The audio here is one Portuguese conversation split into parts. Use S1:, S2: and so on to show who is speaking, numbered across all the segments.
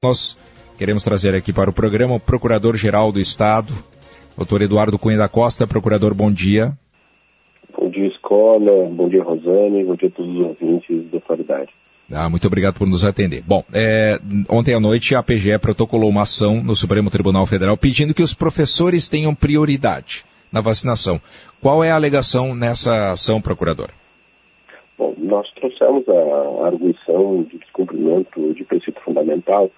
S1: Nós queremos trazer aqui para o programa o Procurador-Geral do Estado, Dr. Eduardo Cunha da Costa. Procurador, bom dia.
S2: Bom dia, Escola. Bom dia, Rosane. Bom dia a todos os ouvintes da atualidade.
S1: Muito obrigado por nos atender. Bom, ontem à noite a PGE protocolou uma ação no Supremo Tribunal Federal pedindo que os professores tenham prioridade na vacinação. Qual é a alegação nessa ação, procurador?
S2: Bom, nós trouxemos a arguição de descumprimento de princípio fundamental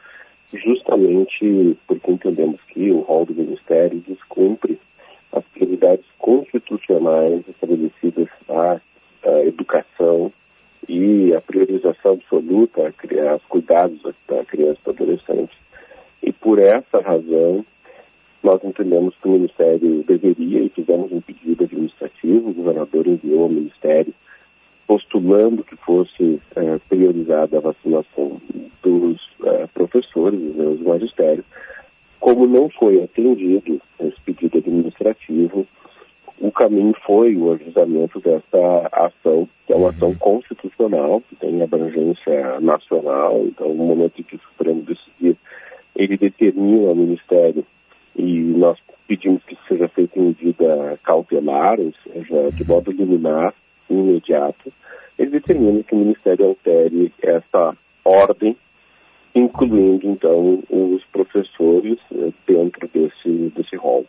S2: justamente porque entendemos que o rol do Ministério descumpre as prioridades constitucionais estabelecidas à educação e a priorização absoluta aos cuidados da criança e do adolescente. E por essa razão, nós entendemos que o Ministério deveria, e fizemos um pedido administrativo, o governador enviou ao Ministério, postulando que fosse priorizada a vacinação dos professores e dos magistérios. Como não foi atendido esse pedido administrativo, o caminho foi o ajuizamento dessa ação, que é uma ação constitucional, que tem abrangência nacional. Então, no momento em que o Supremo decidir, ele determina ao Ministério, e nós pedimos que seja feita em medida cautelar, ou seja, de modo liminar, imediato, ele determina que o Ministério altere essa ordem, incluindo, então, os professores dentro desse rol.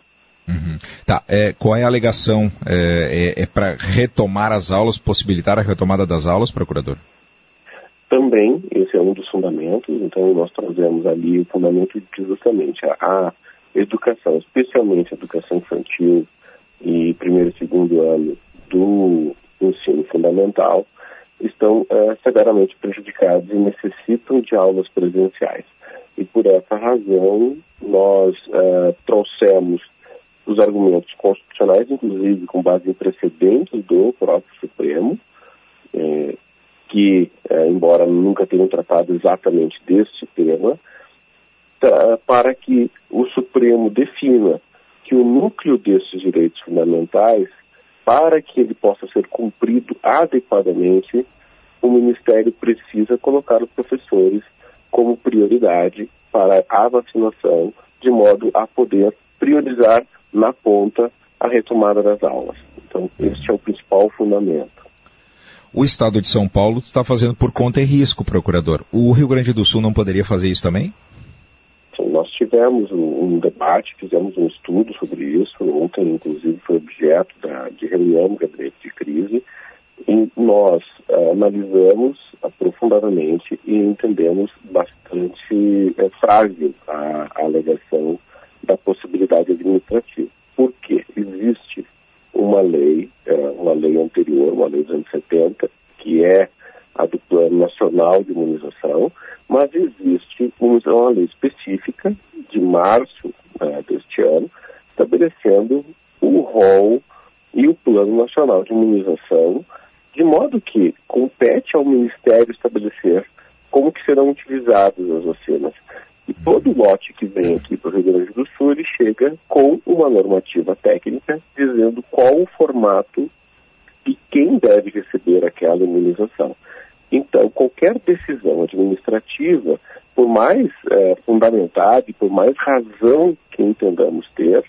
S1: Tá, qual é a alegação? É para retomar as aulas, possibilitar a retomada das aulas, procurador?
S2: Também, esse é um dos fundamentos, então nós trazemos ali o fundamento de justamente a educação, especialmente a educação infantil e primeiro e segundo ano do ensino fundamental, estão severamente prejudicados e necessitam de aulas presenciais. E por essa razão, nós trouxemos os argumentos constitucionais, inclusive com base em precedentes do próprio Supremo, que, embora nunca tenham tratado exatamente deste tema, para que o Supremo defina que o núcleo desses direitos fundamentais, para que ele possa ser cumprido adequadamente, o Ministério precisa colocar os professores como prioridade para a vacinação, de modo a poder priorizar na ponta a retomada das aulas. Então, este é o principal fundamento.
S1: O Estado de São Paulo está fazendo por conta e risco, procurador. O Rio Grande do Sul não poderia fazer isso também?
S2: Sim, nós tivemos um debate, fizemos um estudo sobre isso. Ontem, inclusive, foi objeto de reunião no gabinete de crise. E nós analisamos aprofundadamente e entendemos bastante frágil a alegação da possibilidade administrativa. Por quê? Existe uma lei anterior, uma lei dos anos 70, que é a do Plano Nacional de Imunização, mas existe uma lei específica de março deste ano, estabelecendo o rol e o Plano Nacional de Imunização, de modo que compete ao Ministério estabelecer como que serão utilizadas as vacinas. E todo lote que vem aqui para o Rio Grande do Sul, ele chega com uma normativa técnica dizendo qual o formato e quem deve receber aquela imunização. Então, qualquer decisão administrativa, por mais fundamentada e por mais razão que entendamos ter,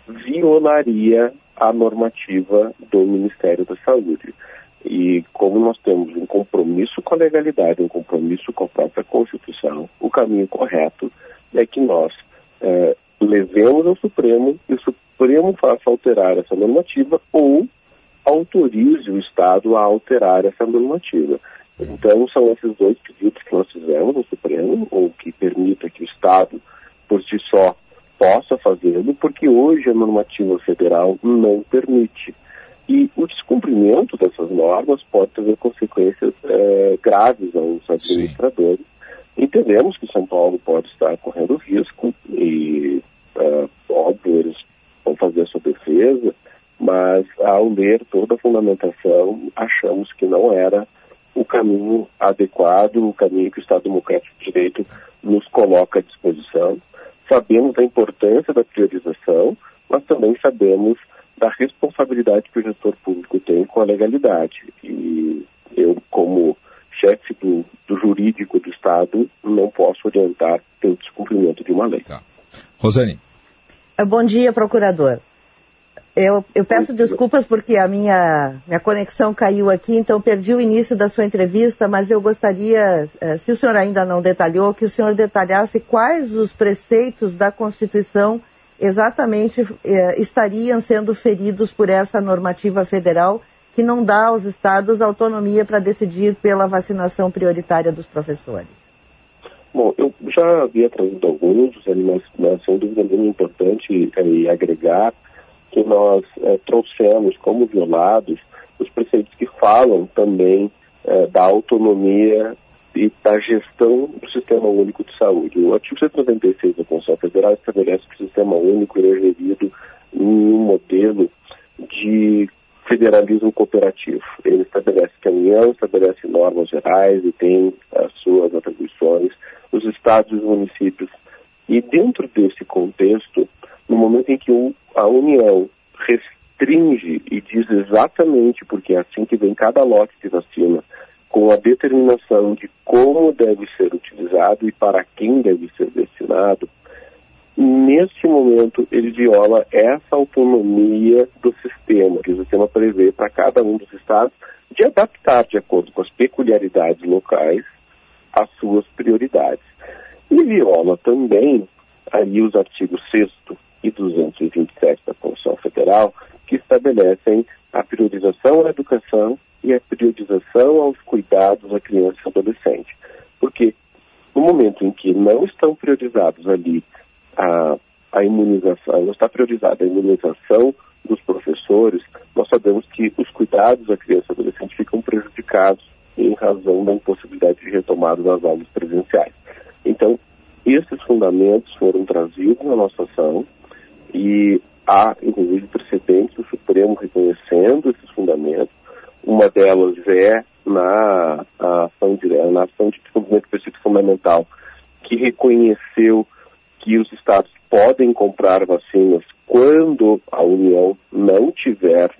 S2: violaria a normativa do Ministério da Saúde. E como nós temos um compromisso com a legalidade, um compromisso com a própria Constituição, o caminho correto é que nós levemos ao Supremo e o Supremo faça alterar essa normativa ou autorize o Estado a alterar essa normativa. Então, são esses dois pedidos que nós fizemos no Supremo, ou que permita que o Estado, por si só, possa fazê-lo, porque hoje a normativa federal não permite. E o descumprimento dessas normas pode ter consequências graves aos administradores. Sim. Entendemos que São Paulo pode estar correndo risco e, óbvio, eles vão fazer a sua defesa, mas ao ler toda a fundamentação, achamos que não era o caminho adequado, o caminho que o Estado Democrático de Direito nos coloca à disposição. Sabemos da importância da priorização, mas também sabemos da responsabilidade que o gestor público tem com a legalidade. E eu, como chefe do do jurídico do Estado, não posso orientar pelo descumprimento de uma lei.
S1: Tá. Rosane.
S3: Bom dia, procurador. Eu peço desculpas porque a minha conexão caiu aqui, então perdi o início da sua entrevista, mas eu gostaria, se o senhor ainda não detalhou, que o senhor detalhasse quais os preceitos da Constituição exatamente estariam sendo feridos por essa normativa federal que não dá aos estados autonomia para decidir pela vacinação prioritária dos professores.
S2: Bom, eu já havia trazido alguns, mas sem dúvida é importante agregar que nós trouxemos como violados os preceitos que falam também da autonomia e da gestão do Sistema Único de Saúde. O artigo 196 da Constituição Federal estabelece que o Sistema Único é gerido em um modelo de federalismo cooperativo. Ele estabelece que a União estabelece normas gerais e tem as suas atribuições, os estados e os municípios. E dentro desse contexto, no momento em que a União restringe e diz exatamente, porque é assim que vem cada lote de vacina, com a determinação de como deve ser utilizado e para quem deve ser destinado, neste momento ele viola essa autonomia do sistema, que o sistema prevê para cada um dos estados, de adaptar de acordo com as peculiaridades locais as suas prioridades. E viola também aí os artigos 6º e 227 da Constituição Federal, que estabelecem a priorização à educação e a priorização aos cuidados da criança e adolescente. Porque no momento em que não estão priorizados ali a imunização, não está priorizada a imunização dos professores, nós sabemos que os cuidados da criança e adolescente ficam prejudicados em razão da impossibilidade de retomada das aulas presenciais. Então, esses fundamentos foram trazidos na nossa ação e há, inclusive, precedentes do Supremo reconhecendo esses fundamentos. Uma delas é na ação de desenvolvimento do princípio fundamental, que reconheceu que os estados podem comprar vacinas quando a União não tiver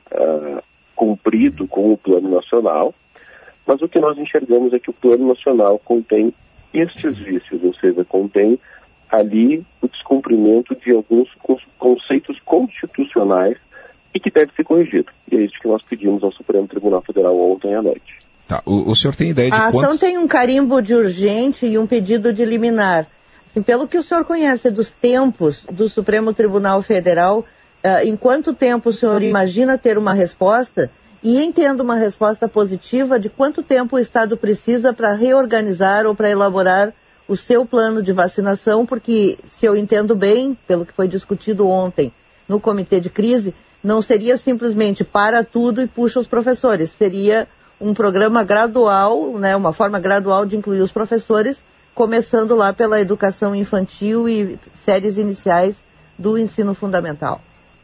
S2: cumprido com o Plano Nacional, mas o que nós enxergamos é que o Plano Nacional contém estes vícios, ou seja, contém ali o descumprimento de alguns conceitos constitucionais e que deve ser corrigido. E é isso que nós pedimos ao Supremo Tribunal Federal ontem à noite.
S1: Tá. O senhor tem ideia de quantos...
S3: A ação tem um carimbo de urgente e um pedido de liminar. Assim, pelo que o senhor conhece dos tempos do Supremo Tribunal Federal, em quanto tempo o senhor imagina ter uma resposta? E entendo uma resposta positiva, de quanto tempo o Estado precisa para reorganizar ou para elaborar o seu plano de vacinação, porque, se eu entendo bem, pelo que foi discutido ontem no Comitê de Crise, não seria simplesmente para tudo e puxa os professores, seria um programa gradual, né, uma forma gradual de incluir os professores, começando lá pela educação infantil e séries iniciais do ensino fundamental.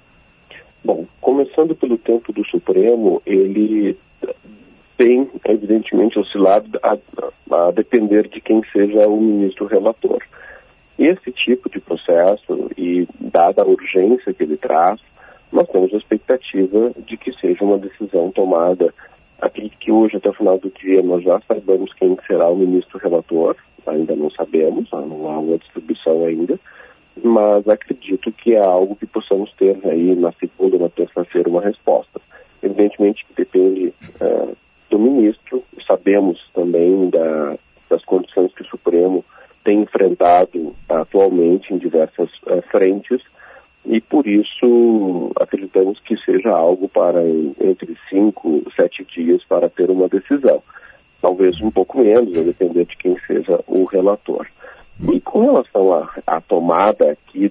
S2: Bom, começando pelo tempo do Supremo, ele tem, evidentemente, oscilado a depender de quem seja o ministro relator. Esse tipo de processo, e dada a urgência que ele traz, nós temos a expectativa de que seja uma decisão tomada. Acredito que hoje, até o final do dia, nós já saibamos quem será o ministro relator, ainda não sabemos, não há uma distribuição ainda, mas acredito que é algo que possamos ter aí na segunda ou na terça-feira uma resposta. Evidentemente que depende do ministro, sabemos também das condições que o Supremo tem enfrentado atualmente em diversas frentes, e por isso acreditamos que seja algo para entre 5 e 7 dias para ter uma decisão. Talvez um pouco menos, a depender de quem seja o relator. E com relação à tomada aqui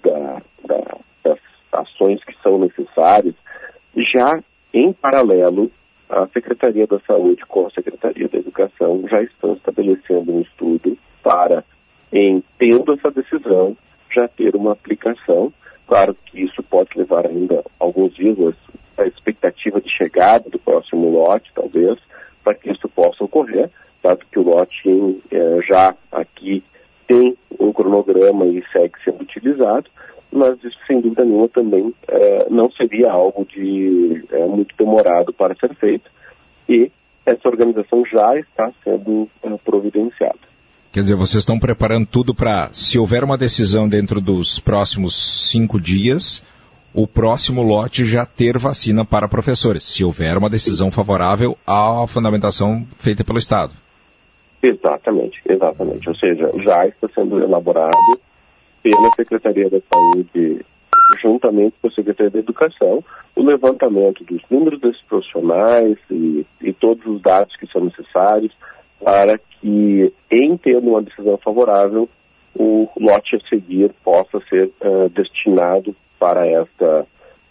S2: das ações que são necessárias, já em paralelo, a Secretaria da Saúde com a Secretaria da Educação já estão estabelecendo um estudo para, tendo essa decisão, já ter uma aplicação. Claro que isso pode levar ainda alguns dias, a expectativa de chegada do próximo lote, talvez, para que isso possa ocorrer, dado que o lote já aqui tem um cronograma e segue sendo utilizado, mas isso, sem dúvida nenhuma, também não seria algo de muito demorado para ser feito. E essa organização já está sendo providenciada.
S1: Quer dizer, vocês estão preparando tudo para, se houver uma decisão dentro dos próximos 5 dias, o próximo lote já ter vacina para professores, se houver uma decisão favorável à fundamentação feita pelo Estado.
S2: Exatamente. Ou seja, já está sendo elaborado pela Secretaria da Saúde, juntamente com a Secretaria da Educação, o levantamento dos números desses profissionais e todos os dados que são necessários para que, em tendo uma decisão favorável, o lote a seguir possa ser destinado para esta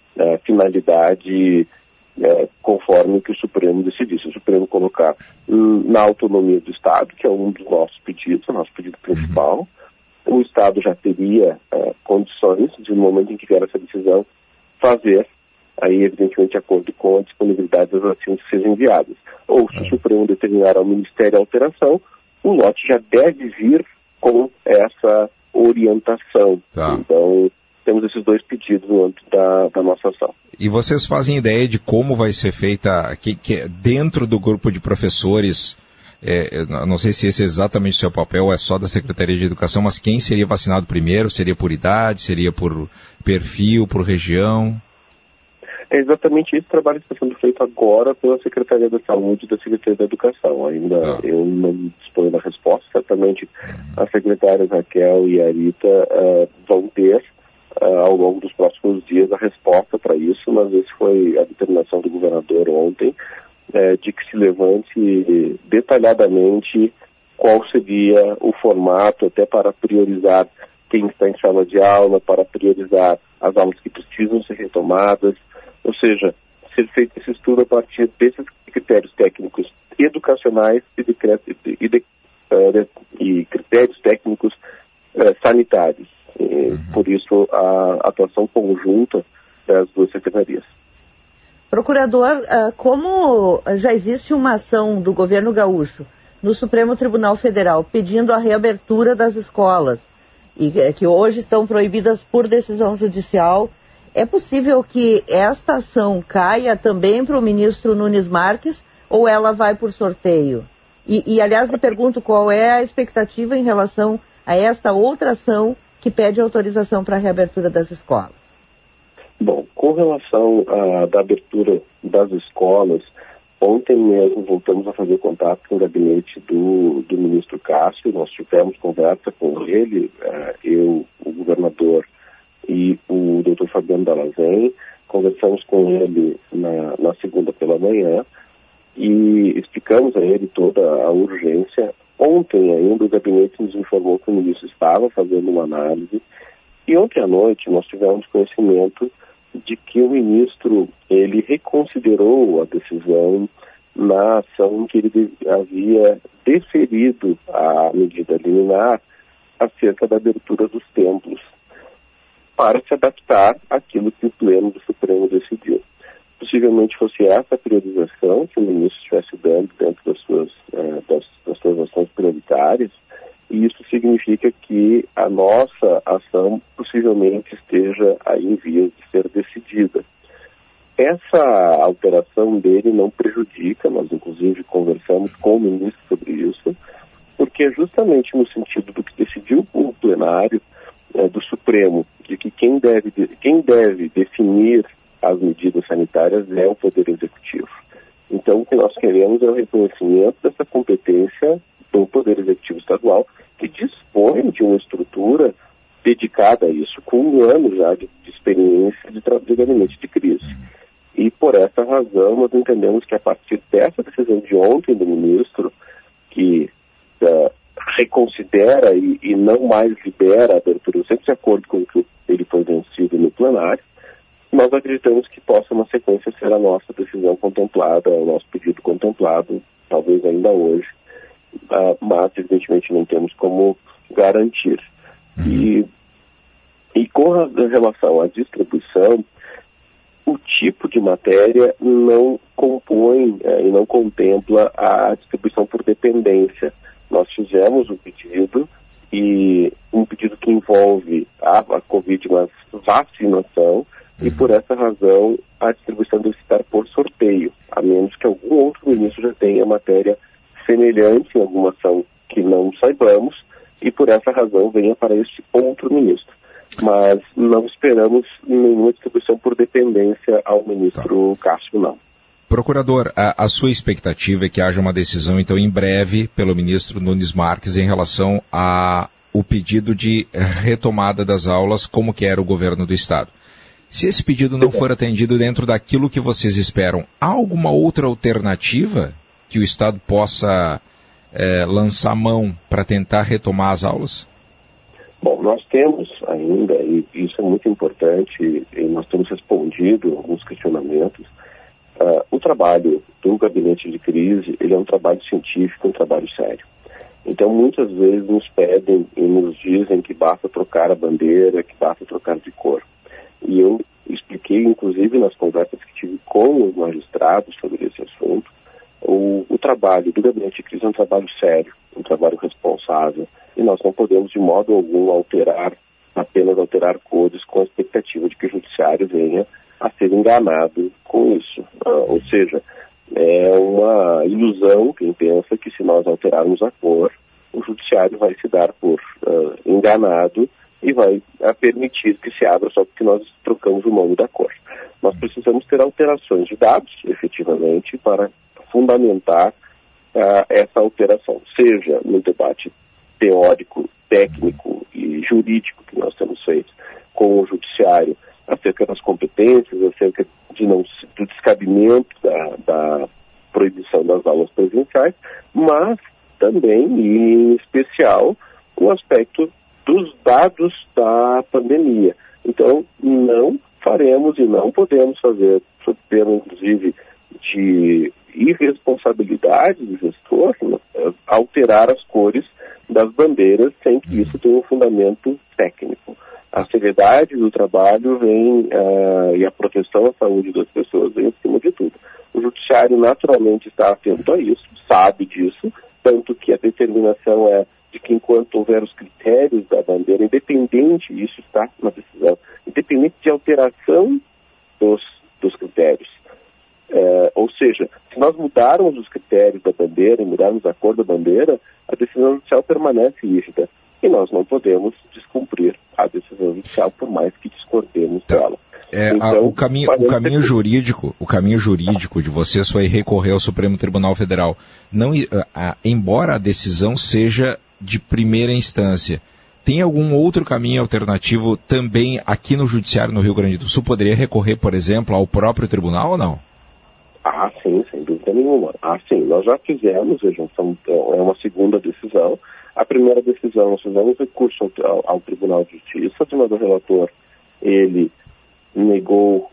S2: finalidade conforme o que o Supremo decidir. Se o Supremo colocar na autonomia do Estado, que é um dos nossos pedidos, o nosso pedido principal, o Estado já teria condições, de no momento em que vier essa decisão, fazer, aí evidentemente de acordo com a disponibilidade das vacinas que sejam enviadas. Ou se o Supremo determinar ao Ministério a alteração, o lote já deve vir com essa orientação.
S1: Tá.
S2: Então, temos esses dois pedidos no âmbito da nossa ação.
S1: E vocês fazem ideia de como vai ser feita, dentro do grupo de professores, não sei se esse é exatamente o seu papel, ou é só da Secretaria de Educação, mas quem seria vacinado primeiro? Seria por idade, seria por perfil, por região?
S2: É exatamente esse trabalho que está sendo feito agora pela Secretaria da Saúde e da Secretaria da Educação. Ainda eu não disponho da resposta, certamente as secretárias Raquel e Arita vão ter ao longo dos próximos dias a resposta para isso, mas essa foi a determinação do governador ontem, de que se levante detalhadamente qual seria o formato, até para priorizar quem está em sala de aula, para priorizar as aulas que precisam ser retomadas, ou seja, ser feito esse estudo a partir desses critérios técnicos educacionais e critérios técnicos sanitários. Por isso, a atuação conjunta das duas secretarias.
S3: Procurador, como já existe uma ação do governo gaúcho no Supremo Tribunal Federal pedindo a reabertura das escolas, e que hoje estão proibidas por decisão judicial, é possível que esta ação caia também para o ministro Nunes Marques, ou ela vai por sorteio? E aliás, lhe pergunto qual é a expectativa em relação a esta outra ação que pede autorização para a reabertura das escolas.
S2: Bom, com relação à abertura das escolas, ontem mesmo voltamos a fazer contato com o gabinete do ministro Cássio. Nós tivemos conversa com ele, eu, o governador e o doutor Fabiano Dalazen. Conversamos com ele na segunda pela manhã e explicamos a ele toda a urgência. Ontem ainda o gabinete nos informou que o ministro estava fazendo uma análise e ontem à noite nós tivemos conhecimento de que o ministro ele reconsiderou a decisão na ação em que ele havia deferido a medida liminar acerca da abertura dos templos para se adaptar àquilo que o Pleno do Supremo decidiu. Possivelmente fosse essa a priorização que o ministro estivesse dando dentro das suas ações prioritárias, e isso significa que a nossa ação possivelmente esteja aí em vias de ser decidida. Essa alteração dele não prejudica, nós inclusive conversamos com o ministro sobre isso, porque é justamente no sentido do que decidiu o plenário do Supremo, de que quem deve definir as medidas sanitárias é o Poder Executivo. Então, o que nós queremos é o reconhecimento dessa competência do Poder Executivo Estadual, que dispõe de uma estrutura dedicada a isso, com 1 ano já de experiência de gabinete de crise. E por essa razão, nós entendemos que a partir dessa decisão de ontem do ministro, que reconsidera e não mais libera a abertura, sempre de acordo com o que ele foi vencido no plenário, nós acreditamos que possa, na sequência, ser a nossa decisão contemplada, o nosso pedido contemplado, talvez ainda hoje, mas, evidentemente, não temos como garantir. E com relação à distribuição, o tipo de matéria não compõe e não contempla a distribuição por dependência. Nós fizemos um pedido, e um pedido que envolve a Covid, mas vacinação, e por essa razão a distribuição deve estar por sorteio. a menos que algum outro ministro já tenha matéria semelhante em alguma ação que não saibamos, e por essa razão venha para este outro ministro. Mas não esperamos nenhuma distribuição por dependência ao ministro Cássio, não.
S1: Procurador, a sua expectativa é que haja uma decisão, então, em breve, pelo ministro Nunes Marques, em relação ao pedido de retomada das aulas, como que era o governo do Estado. Se esse pedido não for atendido dentro daquilo que vocês esperam, há alguma outra alternativa que o Estado possa lançar mão para tentar retomar as aulas?
S2: Bom, nós temos ainda, e isso é muito importante, e nós temos respondido alguns questionamentos. O trabalho do gabinete de crise, ele é um trabalho científico, um trabalho sério. Então, muitas vezes nos pedem e nos dizem que basta trocar a bandeira, que basta trocar de cor. E eu expliquei, inclusive, nas conversas que tive com os magistrados sobre esse assunto, o trabalho do gabinete de crise é um trabalho sério, um trabalho responsável, e nós não podemos de modo algum apenas alterar cores com a expectativa de que o judiciário venha a ser enganado com isso. Ou seja, é uma ilusão quem pensa que se nós alterarmos a cor, o judiciário vai se dar por enganado e vai permitir que se abra só porque nós trocamos o nome da cor. Nós precisamos ter alterações de dados, efetivamente, para fundamentar essa alteração, seja no debate teórico, técnico e jurídico que nós temos feito com o judiciário acerca das competências, acerca do descabimento da proibição das aulas presenciais, mas também, e em especial, o aspecto dos dados da pandemia. Então, não faremos e não podemos fazer, sob pena, inclusive, de irresponsabilidade do gestor, alterar as cores das bandeiras sem que isso tenha um fundamento técnico. A seriedade do trabalho e a proteção à saúde das pessoas vem acima de tudo. O judiciário naturalmente está atento a isso, sabe disso, tanto que a determinação é de que enquanto houver os critérios da bandeira, independente, isso está na decisão, independente de alteração dos critérios. Ou seja, se nós mudarmos os critérios da bandeira e mudarmos a cor da bandeira, a decisão judicial permanece rígida. E nós não podemos descumprir a decisão judicial, por mais que discordemos dela. Então,
S1: o caminho jurídico de vocês foi recorrer ao Supremo Tribunal Federal. Embora a decisão seja de primeira instância, tem algum outro caminho alternativo também aqui no Judiciário no Rio Grande do Sul? Poderia recorrer, por exemplo, ao próprio tribunal ou não?
S2: Sim, sem dúvida nenhuma. Sim, nós já fizemos, vejam, é uma segunda decisão. A primeira decisão, nós fizemos recurso ao Tribunal de Justiça, de modo relator, ele negou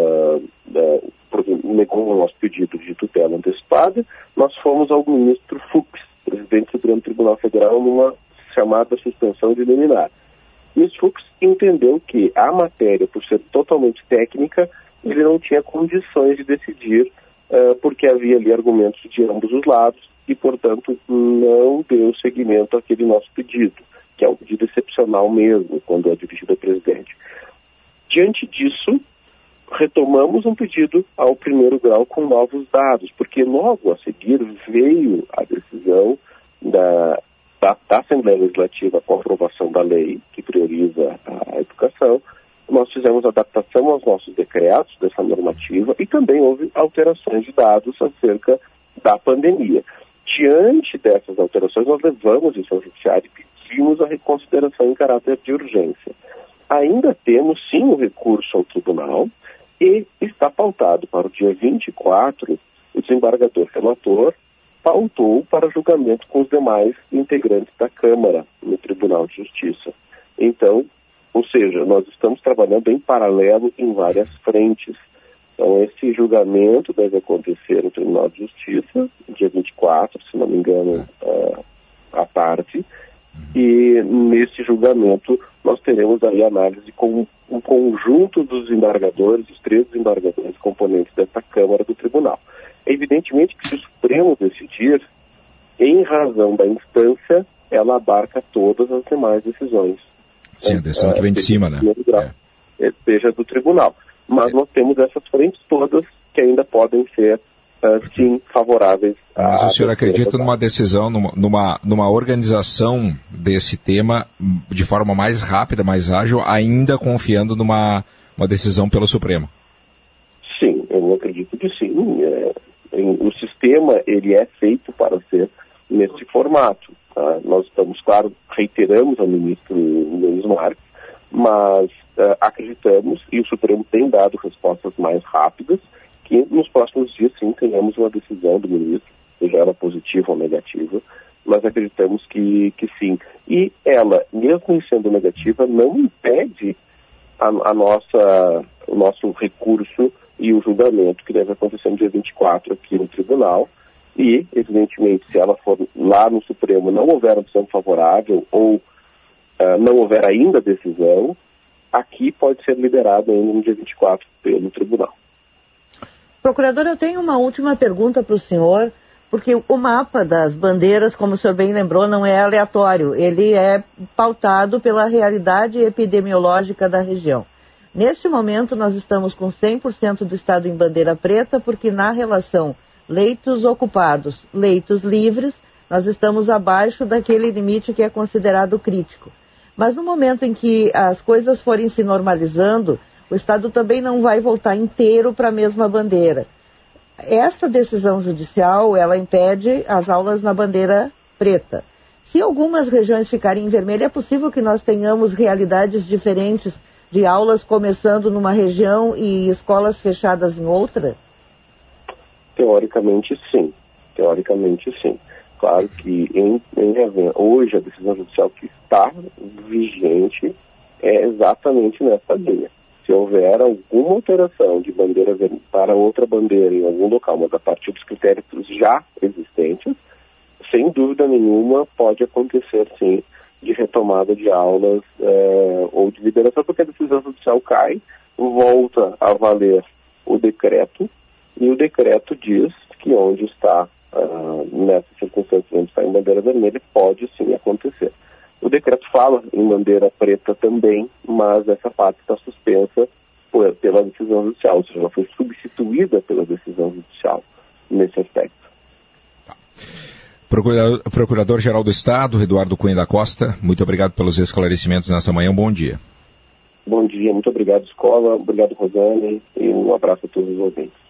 S2: o nosso pedido de tutela antecipada. Nós fomos ao ministro Fux, presidente do Supremo Tribunal Federal, numa chamada suspensão de liminar. O ministro Fux entendeu que a matéria, por ser totalmente técnica, ele não tinha condições de decidir, porque havia ali argumentos de ambos os lados e, portanto, não deu seguimento àquele nosso pedido, que é um pedido excepcional mesmo, quando é dirigido ao presidente. Diante disso, retomamos um pedido ao primeiro grau com novos dados, porque logo a seguir veio a decisão da Assembleia Legislativa com a aprovação da lei que prioriza a educação. Nós fizemos adaptação aos nossos decretos dessa normativa e também houve alterações de dados acerca da pandemia. Diante dessas alterações, nós levamos isso ao judiciário e pedimos a reconsideração em caráter de urgência. Ainda temos, sim, um recurso ao tribunal e está pautado para o dia 24, o desembargador relator pautou para julgamento com os demais integrantes da Câmara no Tribunal de Justiça. Então, ou seja, nós estamos trabalhando em paralelo em várias frentes. Então, esse julgamento deve acontecer no Tribunal de Justiça, dia 24, se não me engano, à tarde. E nesse julgamento nós teremos aí análise com um conjunto dos desembargadores, os 3 desembargadores componentes dessa Câmara do Tribunal. Evidentemente que se o Supremo decidir, em razão da instância, ela abarca todas as demais decisões.
S1: Sim, a decisão que vem de cima, né?
S2: Seja do tribunal. Mas nós temos essas frentes todas que ainda podem ser sim, favoráveis.
S1: Mas o senhor acredita numa decisão, numa organização desse tema de forma mais rápida, mais ágil, ainda confiando numa decisão pelo Supremo?
S2: Sim, eu acredito que sim. O sistema, ele é feito para ser nesse formato. Tá? Nós estamos, claro, reiteramos ao ministro Nunes Marques, mas acreditamos, e o Supremo tem dado respostas mais rápidas, que nos próximos dias, sim, tenhamos uma decisão do ministro, seja ela positiva ou negativa, mas acreditamos que sim. E ela, mesmo sendo negativa, não impede o nosso recurso e o julgamento que deve acontecer no dia 24 aqui no tribunal. E, evidentemente, se ela for lá no Supremo, não houver opção favorável ou não houver ainda decisão, aqui pode ser liberada ainda no dia 24 pelo tribunal.
S3: Procurador, eu tenho uma última pergunta para o senhor, porque o mapa das bandeiras, como o senhor bem lembrou, não é aleatório. Ele é pautado pela realidade epidemiológica da região. Neste momento, nós estamos com 100% do estado em bandeira preta, porque na relação leitos ocupados, leitos livres, nós estamos abaixo daquele limite que é considerado crítico. Mas no momento em que as coisas forem se normalizando, o Estado também não vai voltar inteiro para a mesma bandeira. Esta decisão judicial, ela impede as aulas na bandeira preta. Se algumas regiões ficarem em vermelho, é possível que nós tenhamos realidades diferentes de aulas começando numa região e escolas fechadas em outra?
S2: Teoricamente, sim. Teoricamente, sim. Claro que hoje a decisão judicial que está vigente é exatamente nessa linha. Se houver alguma alteração de bandeira para outra bandeira em algum local, mas a partir dos critérios já existentes, sem dúvida nenhuma pode acontecer, sim, de retomada de aulas ou de liberação, porque a decisão judicial cai, volta a valer o decreto, e o decreto diz que onde está, nessas circunstâncias, onde está em bandeira vermelha, pode sim acontecer. O decreto fala em bandeira preta também, mas essa parte está suspensa pela decisão judicial, ou seja, ela foi substituída pela decisão judicial nesse aspecto.
S1: Procurador-Geral do Estado, Eduardo Cunha da Costa, muito obrigado pelos esclarecimentos nessa manhã, um bom dia.
S2: Bom dia, muito obrigado, Escola, obrigado, Rosane, e um abraço a todos os ouvintes.